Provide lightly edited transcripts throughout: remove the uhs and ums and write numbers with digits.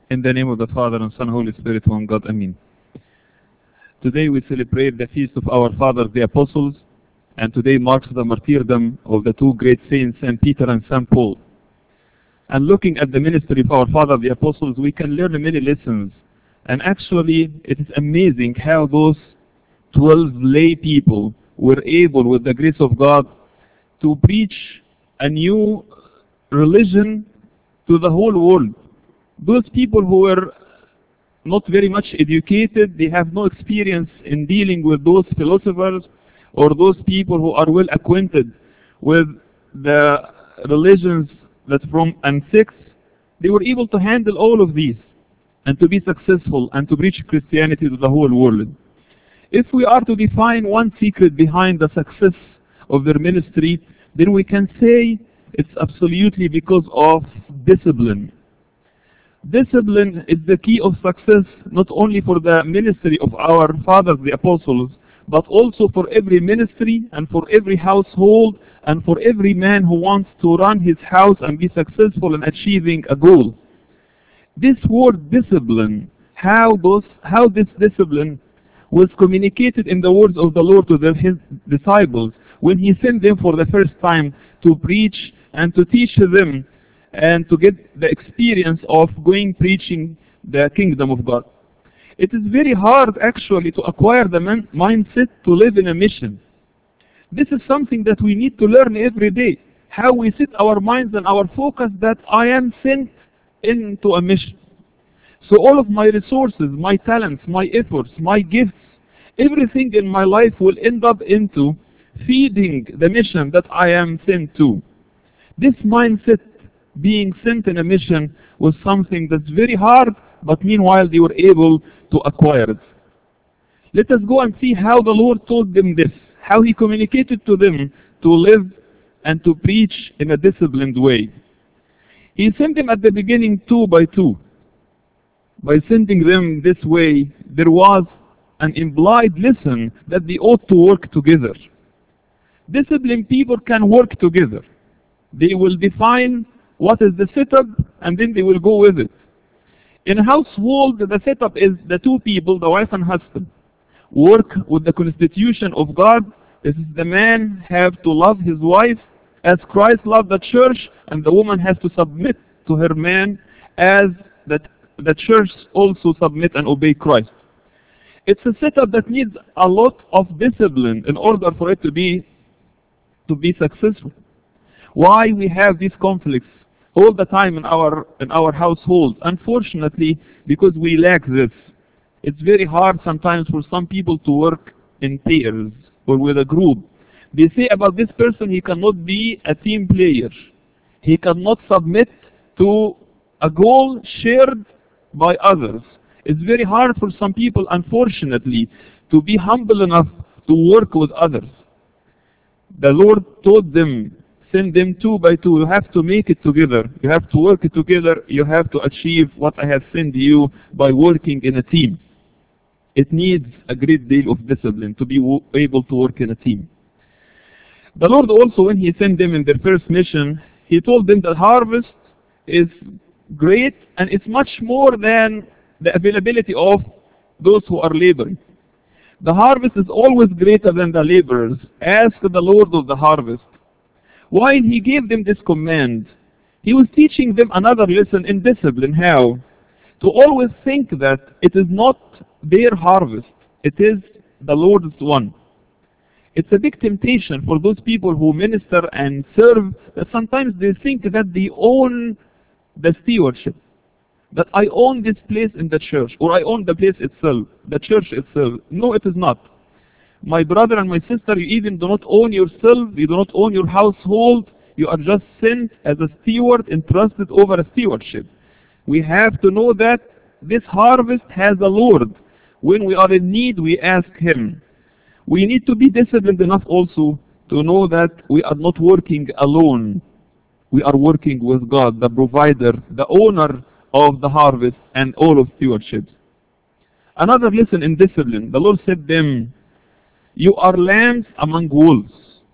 In the name of the Father, and Son, and Holy Spirit, one God. Amen. Today we celebrate the feast of our fathers, the apostles, and today marks the martyrdom of the two great saints, St. Peter and St. Paul. And looking at the ministry of our fathers, the apostles, we can learn many lessons. And actually, it is amazing how those 12 lay people were able, with the grace of God, to preach a new religion to the whole world. Those people who were not very much educated, they have no experience in dealing with those philosophers or those people who are well acquainted with the religions that from and sects. They were able to handle all of these and to be successful and to preach Christianity to the whole world. If we are to define one secret behind the success of their ministry, then we can say it's absolutely because of discipline. Discipline is the key of success, not only for the ministry of our fathers, the apostles, but also for every ministry and for every household and for every man who wants to run his house and be successful in achieving a goal. This word discipline, how this discipline was communicated in the words of the Lord to his disciples when he sent them for the first time to preach and to teach them and to get the experience of going preaching the kingdom of God. It is very hard actually to acquire the mindset to live in a mission. This is something that we need to learn every day, how we set our minds and our focus that I am sent into a mission. So all of my resources, my talents, my efforts, my gifts, everything in my life will end up into feeding the mission that I am sent to. This mindset, being sent in a mission, was something that's very hard, but meanwhile they were able to acquire it. Let us go and see how the Lord told them this, how He communicated to them to live and to preach in a disciplined way. He sent them at the beginning 2 by 2. By sending them this way, there was an implied lesson that they ought to work together. Disciplined people can work together. They will define what is the setup, and then they will go with it. In a household, the setup is the two people, the wife and husband, work with the constitution of God. This is the man have to love his wife as Christ loved the church, and the woman has to submit to her man as the church also submit and obey Christ. It's a setup that needs a lot of discipline in order for it to be successful. Why we have these conflicts all the time in our households? Unfortunately, because we lack this. It's very hard sometimes for some people to work in pairs or with a group. They say about this person, he cannot be a team player. He cannot submit to a goal shared by others. It's very hard for some people, unfortunately, to be humble enough to work with others. The Lord told them, send them 2 by 2. You have to make it together. You have to work it together. You have to achieve what I have sent you by working in a team. It needs a great deal of discipline to be able to work in a team. The Lord also, when He sent them in their first mission, He told them that harvest is great and it's much more than the availability of those who are laboring. The harvest is always greater than the laborers. Ask the Lord of the harvest. While He gave them this command, He was teaching them another lesson in discipline. How? To always think that it is not their harvest, it is the Lord's one. It's a big temptation for those people who minister and serve that sometimes they think that they own the stewardship, that I own this place in the church, or I own the place itself, the church itself. No, it is not. My brother and my sister, you even do not own yourself, you do not own your household, you are just sent as a steward, entrusted over a stewardship. We have to know that this harvest has a Lord. When we are in need, we ask Him. We need to be disciplined enough also to know that we are not working alone. We are working with God, the provider, the owner of the harvest and all of stewardships. Another lesson in discipline, the Lord said them, you are lambs among wolves.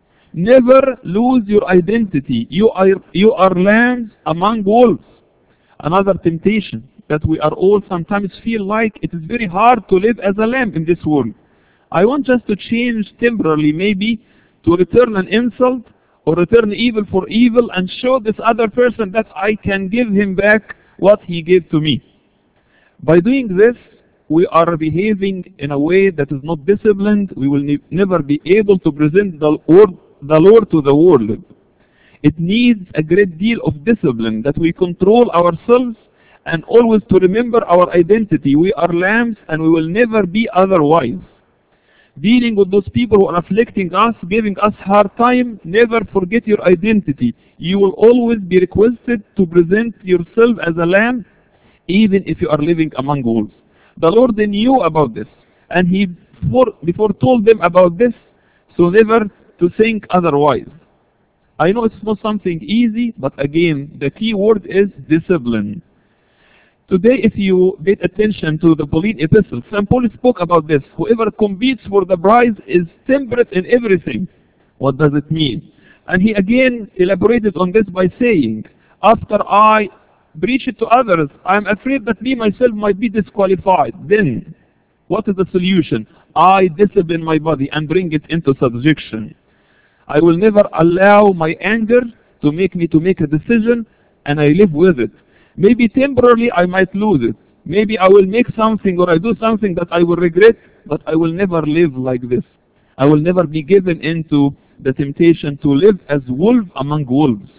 Never lose your identity. You are lambs among wolves. Another temptation. that we are all sometimes feel like it is very hard to live as a lamb in this world. I want just to change temporarily, maybe to return an insult or return evil for evil and show this other person that I can give him back what he gave to me. By doing this, we are behaving in a way that is not disciplined. We will never be able to present the Lord to the world. It needs a great deal of discipline, that we control ourselves and always to remember our identity. We are lambs and we will never be otherwise. Dealing with those people who are afflicting us, giving us hard time, never forget your identity. You will always be requested to present yourself as a lamb, even if you are living among wolves. The Lord knew about this, and He before told them about this, so never to think otherwise. I know it's not something easy, but again, the key word is discipline. Today, if you paid attention to the Pauline epistle, St. Paul spoke about this. Whoever competes for the prize is temperate in everything. What does it mean? And he again elaborated on this by saying, after I preach it to others, I am afraid that me myself might be disqualified. Then, what is the solution? I discipline my body and bring it into subjection. I will never allow my anger to make me to make a decision, and I live with it. Maybe temporarily I might lose it. Maybe I will make something or I do something that I will regret, but I will never live like this. I will never be given into the temptation to live as wolf among wolves.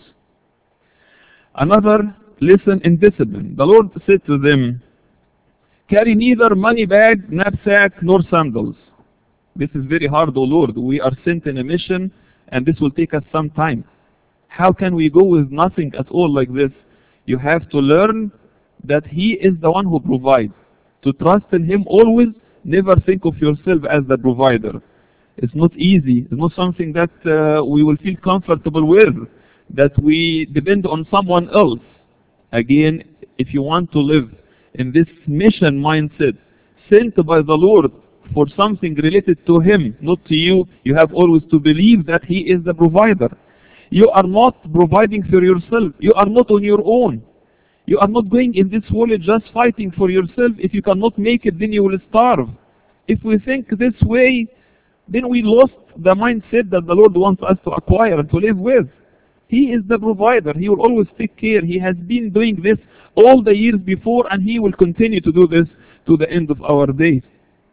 Another lesson in discipline. The Lord said to them, carry neither money bag, knapsack, nor sandals. This is very hard, O Lord. We are sent in a mission, and this will take us some time. How can we go with nothing at all like this? You have to learn that He is the one who provides. To trust in Him always, never think of yourself as the provider. It's not easy. It's not something that we will feel comfortable with, that we depend on someone else. Again, if you want to live in this mission mindset, sent by the Lord for something related to Him, not to you, you have always to believe that He is the provider. You are not providing for yourself. You are not on your own. You are not going in this world just fighting for yourself. If you cannot make it, then you will starve. If we think this way, then we lost the mindset that the Lord wants us to acquire and to live with. He is the provider. He will always take care. He has been doing this all the years before, and He will continue to do this to the end of our days.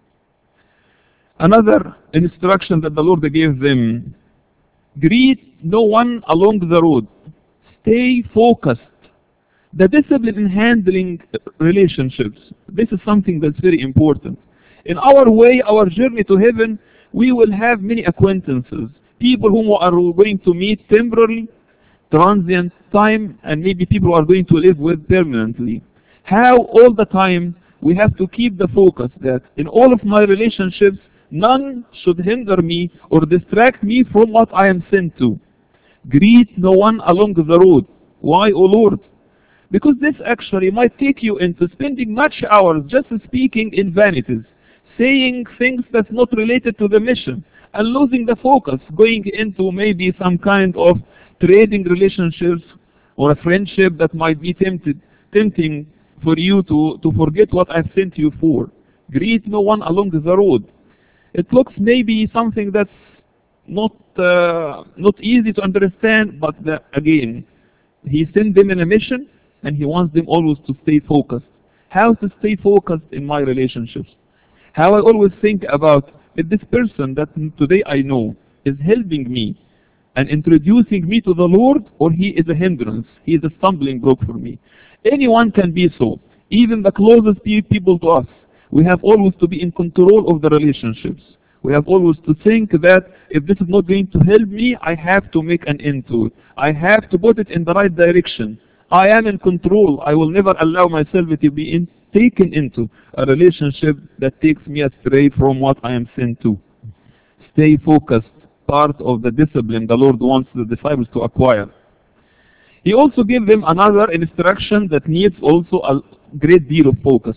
Another instruction that the Lord gave them, greet no one along the road. Stay focused. The discipline in handling relationships. This is something that's very important. In our way, our journey to heaven, we will have many acquaintances. People whom we are going to meet temporarily, transient time, and maybe people who are going to live with permanently. How all the time we have to keep the focus that in all of my relationships, none should hinder me or distract me from what I am sent to. Greet no one along the road. Why, O Lord? Because this actually might take you into spending much hours just speaking in vanities, saying things that's not related to the mission, and losing the focus, going into maybe some kind of trading relationships or a friendship that might be tempting for you to forget what I've sent you for. Greet no one along the road. It looks maybe something that's not easy to understand, but again, He sent them in a mission, and He wants them always to stay focused. How to stay focused in my relationships? How I always think about if this person that today I know is helping me and introducing me to the Lord, or he is a hindrance, he is a stumbling block for me. Anyone can be so, even the closest people to us. We have always to be in control of the relationships. We have always to think that if this is not going to help me, I have to make an end to it. I have to put it in the right direction. I am in control. I will never allow myself to be taken into a relationship that takes me astray from what I am sent to. Stay focused, part of the discipline the Lord wants the disciples to acquire. He also gave them another instruction that needs also a great deal of focus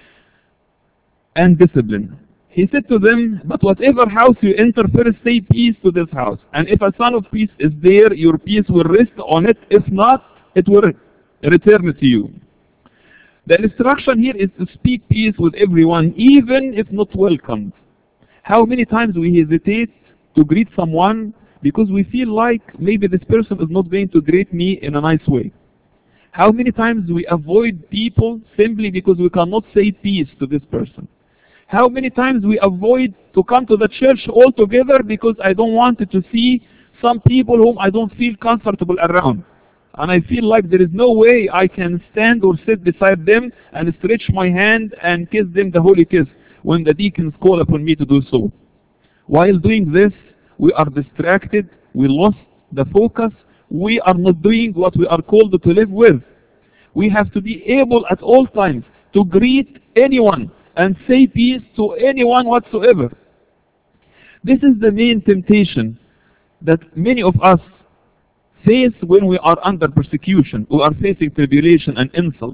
and discipline. He said to them, but whatever house you enter, first say peace to this house. And if a son of peace is there, your peace will rest on it. If not, it will return to you. The instruction here is to speak peace with everyone, even if not welcomed. How many times we hesitate to greet someone because we feel like maybe this person is not going to greet me in a nice way? How many times we avoid people simply because we cannot say peace to this person? How many times we avoid to come to the church altogether because I don't want to see some people whom I don't feel comfortable around. And I feel like there is no way I can stand or sit beside them and stretch my hand and kiss them the holy kiss when the deacons call upon me to do so. While doing this, we are distracted, we lost the focus, we are not doing what we are called to live with. We have to be able at all times to greet anyone and say peace to anyone whatsoever. This is the main temptation that many of us face when we are under persecution, we are facing tribulation and insults.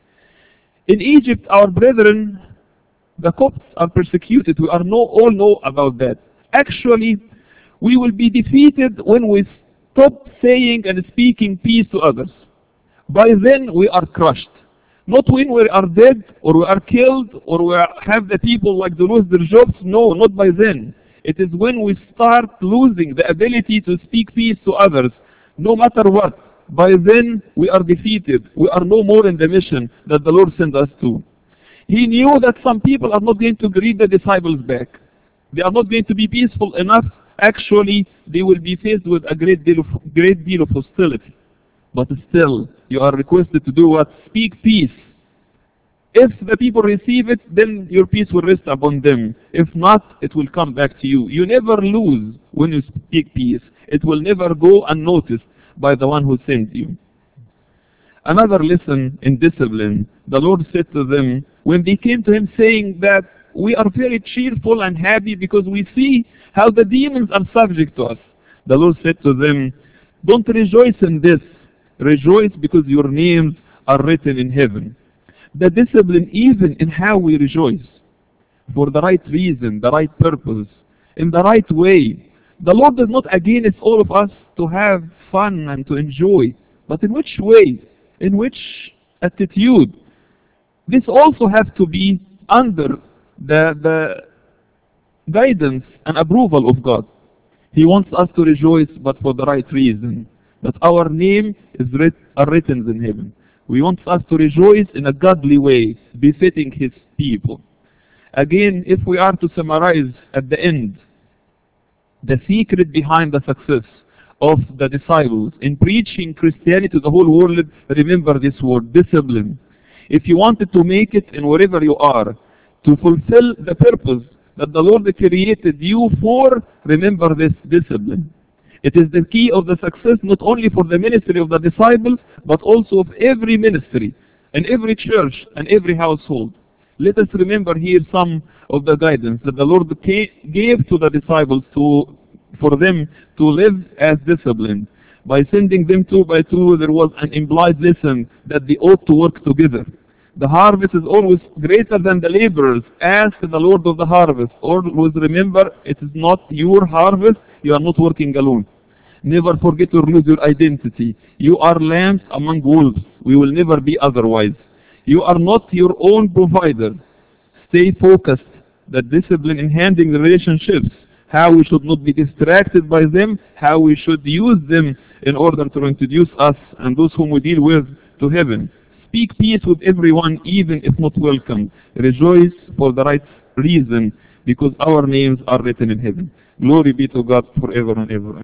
In Egypt, our brethren, the Copts, are persecuted. We all know about that. Actually, we will be defeated when we stop saying and speaking peace to others. By then, we are crushed. Not when we are dead, or we are killed, or we have the people like to lose their jobs. No, not by then. It is when we start losing the ability to speak peace to others, no matter what. By then, we are defeated. We are no more in the mission that the Lord sent us to. He knew that some people are not going to greet the disciples back. They are not going to be peaceful enough. Actually, they will be faced with a great deal of hostility. But still, you are requested to do what? Speak peace. If the people receive it, then your peace will rest upon them. If not, it will come back to you. You never lose when you speak peace. It will never go unnoticed by the one who sent you. Another lesson in discipline, the Lord said to them, when they came to him saying that we are very cheerful and happy because we see how the demons are subject to us. The Lord said to them, don't rejoice in this. Rejoice because your names are written in heaven. The discipline even in how we rejoice, for the right reason, the right purpose, in the right way. The Lord is not against all of us to have fun and to enjoy, but in which way? In which attitude? This also has to be under the guidance and approval of God. He wants us to rejoice, but for the right reason, that our name are written in heaven. We want us to rejoice in a godly way, befitting his people. Again, if we are to summarize at the end, the secret behind the success of the disciples in preaching Christianity to the whole world, remember this word, discipline. If you wanted to make it in wherever you are, to fulfill the purpose that the Lord created you for, remember this discipline. It is the key of the success not only for the ministry of the disciples, but also of every ministry, and every church, and every household. Let us remember here some of the guidance that the Lord gave to the disciples for them to live as disciplined. By sending them 2 by 2, there was an implied lesson that they ought to work together. The harvest is always greater than the laborers. Ask the Lord of the harvest. Always remember, it is not your harvest. You are not working alone. Never forget or lose your identity. You are lambs among wolves. We will never be otherwise. You are not your own provider. Stay focused. The discipline in handling the relationships, how we should not be distracted by them, how we should use them in order to introduce us and those whom we deal with to heaven. Speak peace with everyone, even if not welcome. Rejoice for the right reason, because our names are written in heaven. Glory be to God forever and ever.